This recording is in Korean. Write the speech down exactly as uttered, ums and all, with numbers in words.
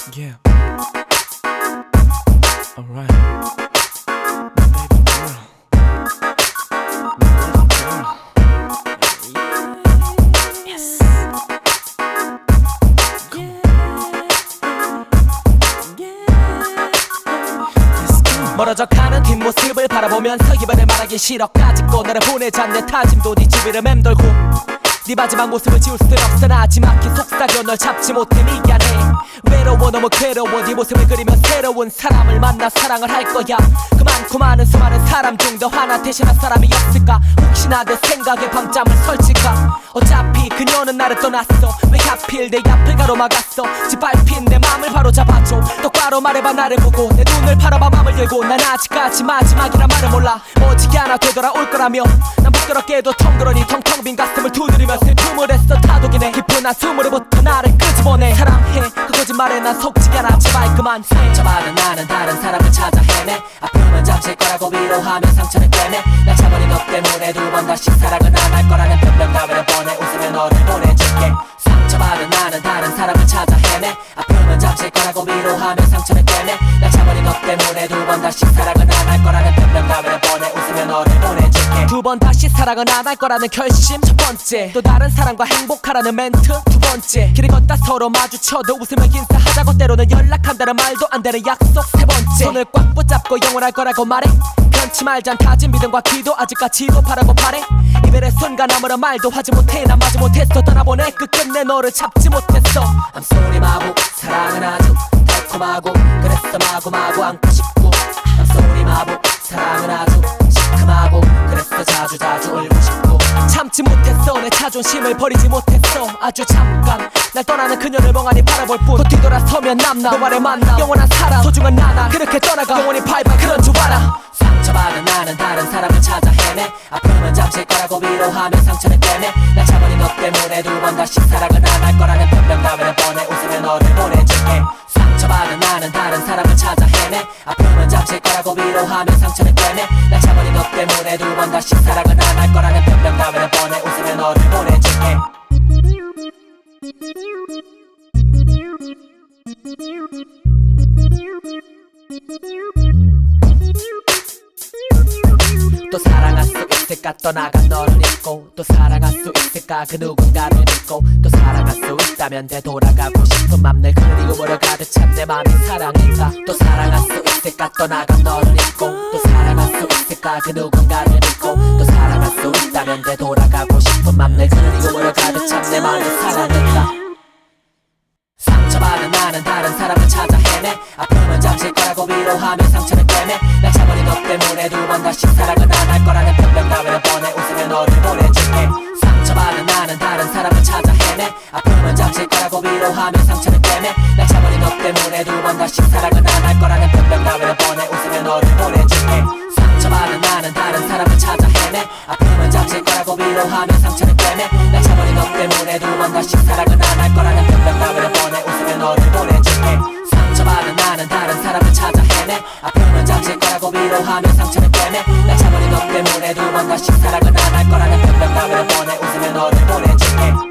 Yeah. Alright. My baby girl. My little girl. Yes. 멀어져 가는 뒷모습을 바라보면서 이번에 말하기 싫어. 까짓고 너를 보내자. 내 타짐도 네 주위를 맴돌고 네 마지막 모습을 지울 수는 없어. 나지막히 속삭여 널 잡지 못해 미안해. 외로워 너무 괴로워. 네 모습을 그리며 새로운 사람을 만나 사랑을 할 거야. 그 많고 많은 수많은 사람 중 너 하나 대신할 사람이 없을까. 혹시나 내 생각에 밤잠을 설칠까. 어차피 그녀는 나를 떠났어. 왜 하필 내 앞을 가로막았어. 짓밟힌 내 맘을 바로 잡아줘. 똑바로 말해봐 나를 보고. 내 눈을 바라봐 맘을 열고. 난 아직까지 마지막이란 말을 몰라. 머지않아 되돌아올 거라며. 난 부끄럽게도 텅그러니 텅텅 빈 가슴을 두드리며 슬픔을 했어. 타독이네 깊은 한숨으로부터 나를 끄집어내. 사랑해 그 거짓말에 난 속지 않아. 제발 그만해. 상처받은 나는 다른 사람을 찾아 헤매. 아픔은 잠실 거라고 위로하며 상처는 꿰매. 날 차버린 너 때문에 두 번 다시 사랑은 안 할 거라는 변명 따위를 보내. 웃으며 너를 보내줄게. 상처받은 나는 다른 사람을 찾아 헤매. 아픔은 잠실 거라고 위로하며 상처는 꿰매. 날 차버린 너 때문에 두 번 다시 사랑은 안 할 거라는 변명 따위를 보내. 웃으며 너를 보내줄게. 두 번 다시 사랑은 안 할 거라는 결심 첫 번째. 또 다른 사람과 행복하라는 멘트 두 번째. 길을 걷다 서로 마주쳐도 웃으며 인사하자고 때로는 연락한다는 말도 안 되는 약속 세 번째. 손을 꽉 붙잡고 영원할 거라고 말해. 변치 말잔 다진 믿음과 기도 아직까지도 바라고 바래. 이별의 순간 아무런 말도 하지 못해. 난 마지 못했어. 떠나보내 끝끝내 너를 잡지 못했어. I'm sorry 마구 사랑은 아주 달콤하고 그랬어 마구마구 안고 싶고. I'm sorry 마구 사랑은 아주 시큼하고 그랬어 자주자주 울고 싶고. 참지 못했어. 내 자존심을 버리지 못했어. 아주 잠깐 날 떠나는 그녀를 멍하니 바라볼 뿐. 또 뒤돌아서면 남나 너와의 만남 영원한 사랑 소중한 나나 그렇게 떠나가 영원히 바이바이 그런 줄 알아. 상처받은 나는 다른 사람을 찾아 헤매. 아픔은 잠실 거라고 위로하며 상처는 꿰매. 날 차버린 너 때문에 두 번 다시 사랑은 안 할 거라는 변명 따위를 보내. 웃으며 너를 보내줄게. 상처받은 나는 다른 사람을 찾아 헤매. 아픔은 잠실 거라고 위로하며 상처는 꿰매. 날 차버린 너 때문에 두 번 다시 사랑은 안 할 거라는 변명 따위를 보내. 웃으며 너를 보내줄게. 또 사랑할 수 있을까. 떠나간 너를 잊고 또 사랑할 수 있을까. 그 누군가를 잊고 또 사랑할 수 있다면 되돌아가고 싶은 맘. 내 그리움으로 가득 찬 내 맘이 사랑인가. 또 사랑할 수 있을까. 떠나간 너를 잊고 또 사랑할 수 있을까. 그 누군가를 잊고 또 사랑할 수 있다면 되돌아가고 싶은 맘. 내 그리움으로 가득 찬 내 맘이 사랑인가. 상처받은 나는 다른 사람을 찾아 헤매. 아픔은 잠실 거라고 위로하며 상처는 꿰매. 날 차버린 너 때문에 두 번 다시 사랑은 안 할 거라는 변명 따위를 보내. 웃으며 너를 보내줄게. 상처받은 나는 다른 사람을 찾아 헤매. 아픔은 잠실 거라고 위로하며 상처는 꿰매. 날 차버린 너 때문에 두 번 다시 사랑은 안 할 거라는 변명 따위를 보내. 웃으며 너를 보내줄게. 상처받은 나는 다른 사람을 찾아 헤매. 아픔은 잠실 거라고 위로하며 상처는 꿰매. 날 차버린 너 때문에 두 번 다시 사랑은 안 할 거라는 변명 따위를 보내. 웃으며 너를 보내줄게. 상처받은 나는 다른 사람을 찾아 헤매. 아픔은 잠실 거라고 위로하며 상처는 꿰매. 날 차버린 너 때문에 두 번 다시 사랑은 안 할 거라는 변명 따위를 보내. 웃으며 너를 보내줄게.